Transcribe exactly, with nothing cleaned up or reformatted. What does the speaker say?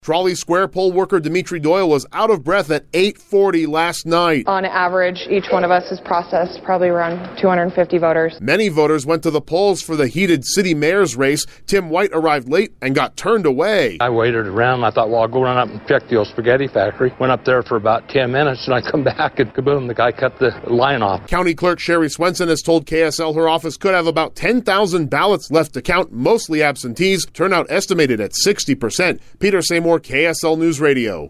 Trolley Square poll worker Dimitri Doyle was out of breath at eight forty last night. On average, each one of us has processed probably around two hundred fifty voters. Many voters went to the polls for the heated city mayor's race. Tim White arrived late and got turned away. I waited around. I thought, well, I'll go run up and check the old spaghetti factory. Went up there for about ten minutes, and I come back, and kaboom, the guy cut the line off. County Clerk Sherry Swenson has told K S L her office could have about ten thousand ballots left to count, mostly absentees. Turnout estimated at sixty percent. Peter Seymour, K S L News Radio.